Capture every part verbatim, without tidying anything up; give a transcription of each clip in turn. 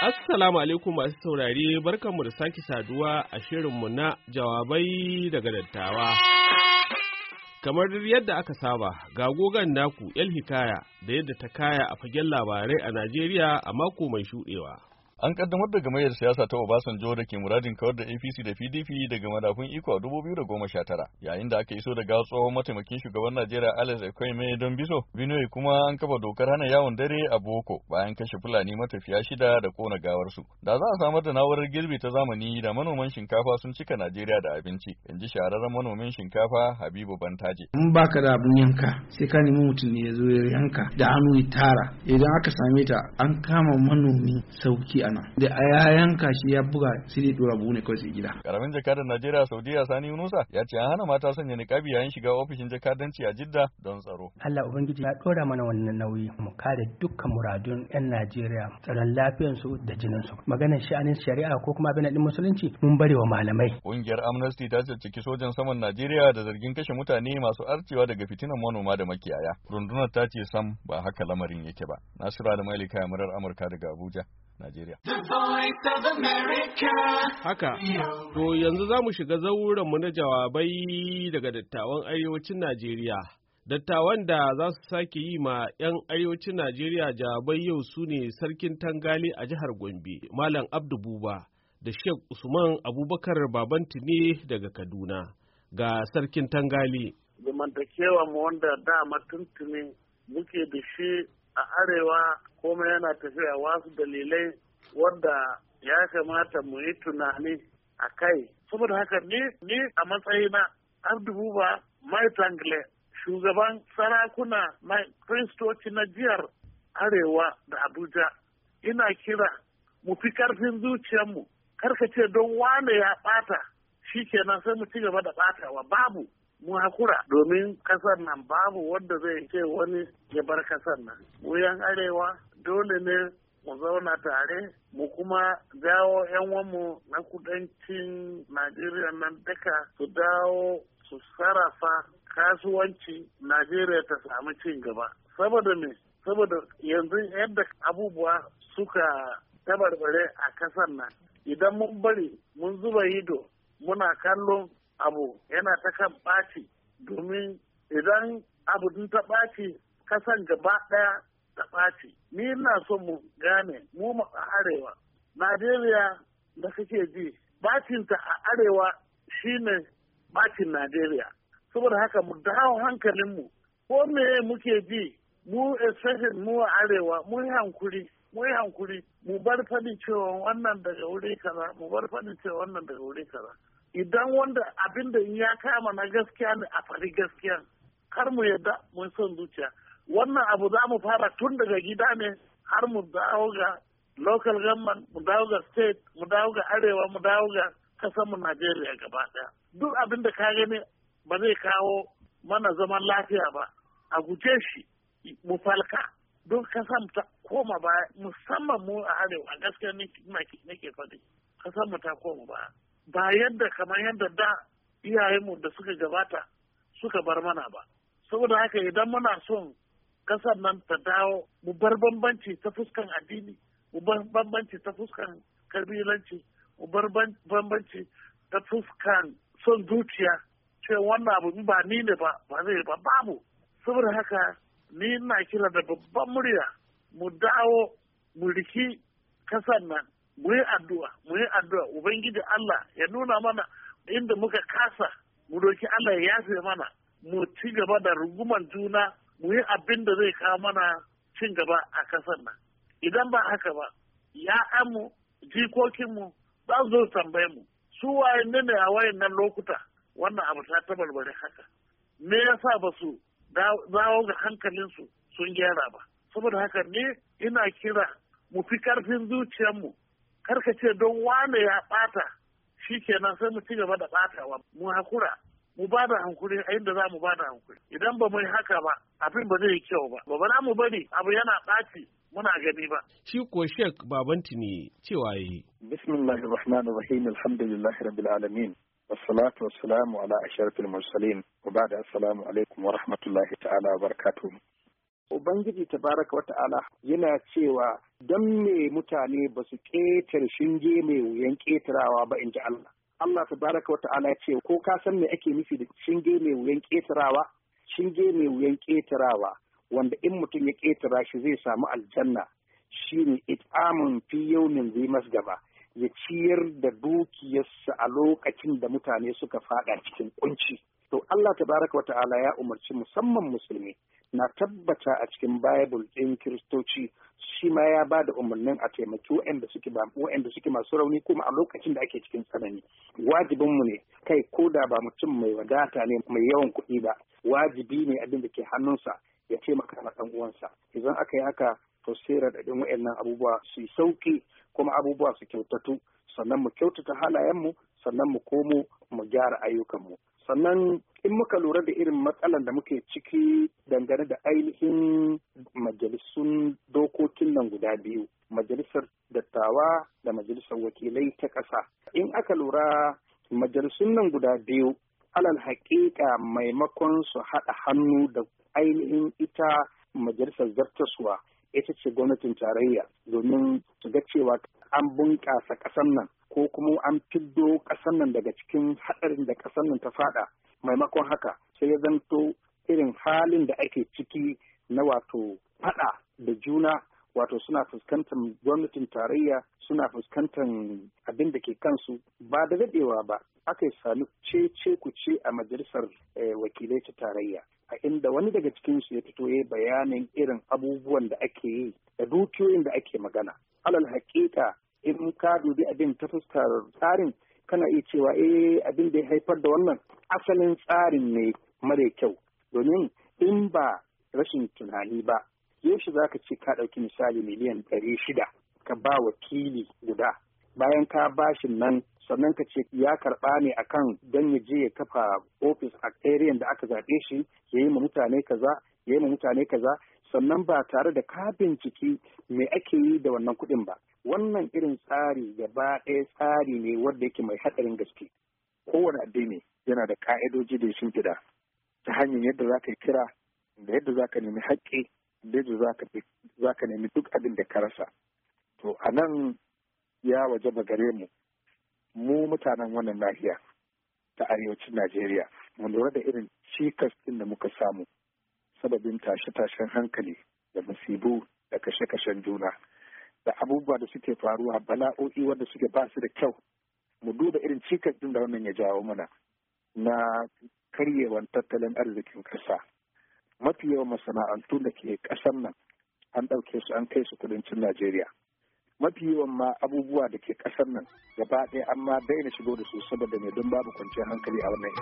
Assalamu alaikum masu saurare, barkanmu da sake saduwa a shirinmu na jawabai daga dattawa. Kamar yadda aka saba, ga gogon naku El Hikaya da yadda ta kaya a fagen labarai a Najeriya a mako mai shuɗewa. An kaddamar da gamayyar siyasa ta Obasanjo da ke muradin kawar da A P C da P D P daga madafun iko a dubu biyu da goma sha tara, yayin da aka iso daga tsohon mataimakin shugaban Najeriya Alex Ekwueme don biso. Benue kuma an kafa dokar hana yawon dare a Boko bayan kashe Fulani matafiya shida da kona gawarsu. Da za a samar da na'urar girbi ta zamani da manoman shinkafa sun cika Najeriya da abinci, in ji shahararren manomin shinkafa Habibu Bantaje. In baka da abin yanka sai ka nemi mutum ne ya zo ya yanka da hannu ya tara. Idan aka same ta an kama manomi sauki ana da a yanka shi ya buga sai dai dora buhu ne kawai sai gida. Karamin jakadar Najeriya Saudiya Sani Yunusa ya ce an hana mata sanya niqabi yayin shiga ofishin jakadanci a Jidda don tsaro. Allah ubangiji ya dora mana wannan nauyi mu kare dukkan muradun yan Najeriya, tsaron lafiyar su da jinin su. Maganar sha'anin shari'a ko kuma abin din musulunci mun bari wa malamai. Kungiyar Amnesty ta cicciki sojan saman Najeriya da zargin kashe mutane masu arcewa daga fitinan manoma da makiyaya. Rundunar ta ce sam ba haka lamarin yake ba. Nasiru da Malika Yamurar Amurka daga Abuja, Najeriya. Haka, to yanzu za mu shiga zaurenmu na jawabai daga dattawan arewacin Najeriya. Dattawan da za su sake yi ma 'yan arewacin Najeriya jawabai yau su ne Sarkin Tangali a jihar Gombe, Malam Abdu Buba, da Sheikh Usman Abubakar Babantini daga Kaduna. Ga Sarkin Tangali. Zamantakewa mu wanda dama tuntuni muke da shi a arewa kuma yana tafiya wasu dalilai wanda ya kamata mu yi tunani a kai. Saboda haka ni ni a matsayina Abdu Buba Mai Tangle, shugaban sarakuna na Kristoci na jihar Arewa da Abuja, ina kira mu fi karfin zuciyarmu. Karka ce don wane ya bata shi kenan sai mu ci gaba da batawa, babu. Mu hakura domin kasar nan babu wanda zai ce wani ya bar kasar nan. Mu yan arewa dole ne mu zauna tare, mu kuma dawo yan wanmu na kudancin Najeriya nan duka su dawo su sarrafa kasuwanci Najeriya ta samu cin gaba. Saboda me? Saboda yanzu yadda abubuwa suka tabarbare a kasar nan, idan mun bari mun zuba ido muna kallon abu yana ta kan ɓaci, domin idan abu din ta ɓaci kasan gaba ɗaya ta ɓaci. Ni ina so mu gane mu a arewa Najeriya da kake ji ɓacinta a arewa shine ɓacin Najeriya. Saboda haka mu dawo hankalinmu, ko me muke ji mu especially mu a arewa mu yi hankuri mu yi hankuri mu bar fadin cewa wannan daga wuri kaza mu bar fadin cewa wannan daga wuri kaza. Idan wanda abin da ya kama na gaskiya ne a faɗi gaskiya, kar mu yadda mun son zuciya. Wannan abu za mu fara tun daga gida ne har mu dawo ga local government, mu dawo ga state, mu dawo ga arewa, mu dawo ga kasar mu Najeriya gaba ɗaya. Duk abin da ka gani ba zai kawo mana zaman lafiya ba, a guje shi mu falka. Duk kasar ta koma baya, musamman mu a arewa, gaskiya nake faɗi, kasar mu ta koma baya. Ba yadda kamar yadda da iyayenmu da suka gabata suka bar mana ba. Saboda haka idan muna son kasar nan ta dawo, mu bar bambanci ta fuskan addini, mu bar bambanci ta fuskan kabilanci, mu bar bambanci ta fuskan son zuciya, ce wannan abu ba ni ne ba ba zai ba babu. Saboda haka ni ina kira da babban murya mu dawo mu riki kasar nan, mu yi addu'a, mu yi addu'a, Ubangiji Allah ya nuna mana inda muka kasa, mu roki Allah ya yafe mana, mu ci gaba da runguman juna, mu yi abin da zai kawo mana cin gaba a kasar nan. Idan ba haka ba, ya'yanmu, jikokinmu za su zo tambaye mu, su waye ne ne a wayan nan lokuta wannan abu ta tabarbare haka. Me yasa ba su dawo ga hankalinsu sun gyara ba? Saboda haka ne ina kira mu fi karfin zuciyarmu. Karka ce don wane ya ɓata shi kenan sai mu ci gaba da ɓatawa, mu hakura, mu ba da hankuri a inda za mu ba da hankuri. Idan ba mu yi haka ba, abin ba zai yi kyau ba. Ba za mu bari abu yana ɓaci muna gani ba. Shi ko Sheikh Babantini cewa yi. Bismillahir Rahmanir Rahim, alhamdulillahi rabbil alamin. Wassalatu wassalamu ala ashrafil mursalin. Wa ba'da assalamu alaikum wa rahmatullahi ta'ala wa barakatuh. Ubangiji tabaraka wata'ala yana cewa don me mutane ba su ƙetare shinge mai wuyan ƙetarawa ba in ji Allah. Allah tabaraka wata'ala ya ce ko ka san me ake nufi da shinge mai wuyan ƙetarawa? Shinge mai wuyan ƙetarawa wanda in mutum ya ƙetara shi zai samu aljanna shine it'amun fi yawmin zai masgaba, ya ciyar da dukiyarsa a lokacin da mutane suka fada cikin kunci. To Allah tabaraka wata'ala ya umarci musamman musulmi, na tabbata a cikin Bible ɗin Kiristoci shi ma ya ba da umarnin a taimaki waɗanda suke ba waɗanda suke masu rauni kuma a lokacin da ake cikin tsanani. Wajibinmu ne kai ko da ba mutum mai wadata ne mai yawan kuɗi ba, wajibi ne abin da ke hannunsa ya taimaka ma ɗan uwansa. Idan aka yi haka to sai raɗaɗin waɗannan abubuwa su yi sauƙi kuma abubuwa su kyautatu, sannan mu kyautata halayenmu, sannan mu komo mu gyara ayyukanmu. Sannan in muka lura da irin matsalan da muke ciki dangane da ainihin majalisun dokokin nan guda biyu, majalisar dattawa da majalisar wakilai ta ƙasa. In aka lura majalisun nan guda biyu, alal haƙiƙa maimakon su haɗa hannu da ainihin ita majalisar zartaswa, ita ce gwamnatin tarayya, domin su ga cewa an bunƙasa ƙasar nan ko kuma an fiddo ƙasar nan daga cikin haɗarin da ƙasar nan ta faɗa. Maimakon haka sai ya zanto irin halin da ake ciki na wato faɗa da juna, wato suna fuskantar gwamnatin tarayya, suna fuskantar abin da ke kansu ba da daɗewa ba. Aka sami ce ku ce a majalisar wakilai ta tarayya, a inda wani daga cikinsu ya fito ya bayanin irin abubuwan da ake yi da dukiyoyin da ake magana. Alal haƙiƙa in ka dubi abin ta fuskar tsarin kana iya cewa eh abin da ya haifar da wannan asalin tsarin ne mara kyau, domin in ba rashin tunani ba yaushe za ka ce ka ɗauki misali miliyan ɗari shida ka ba wakili guda, bayan ka bashin nan sannan ka ce ya karɓa ne akan don ya je ya kafa ofis a area da aka zaɓe shi, ya yi ma mutane kaza ya yi ma mutane kaza, sannan ba tare da ka binciki me ake yi da wannan kuɗin ba. Wannan irin tsari gaba ɗaya tsari ne wanda yake mai haɗarin gaske. Kowane addini yana da ƙa'idoji da shi gida ta hanyar yadda za ka yi kira, da yadda za ka nemi haƙƙi, da yadda za ka nemi duk abin da ka rasa. To a nan ya waje ba gare mu, mu mutanen wannan nahiya ta arewacin Najeriya, mu lura da irin cikas ɗin da muka samu sababin tashe-tashen hankali da musibu da kashe-kashen juna da abubuwa da suke faruwa, bala'o'i wanda suke ba su da kyau. Mu duba irin cikas ɗin da wannan ya jawo mana na karyewan tattalin arzikin ƙasa. Mafi yawan masana'antu da ke ƙasar nan an ɗauke su an kai su kudancin Najeriya. Mafi yawan ma abubuwa da ke ƙasar nan gaba ɗaya an ma daina shigo da su saboda mai don babu kwanciyar hankali a wannan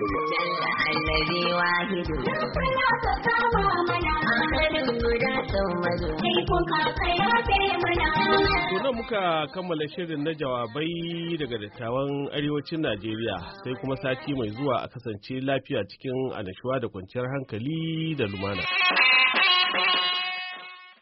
area. Nan muka kammala shirin na jawabai daga dattawan arewacin Najeriya, sai kuma sati mai zuwa a kasance lafiya cikin annashuwa da kwanciyar hankali da lumana.